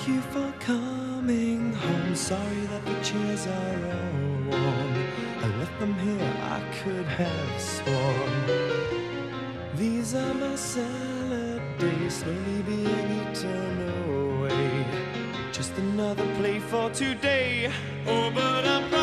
you for coming home. Sorry that the chairs are all warm. I left them here, I could have sworn. These are my salad days, slowly being eaten away. Just another play for today. Oh, but I'm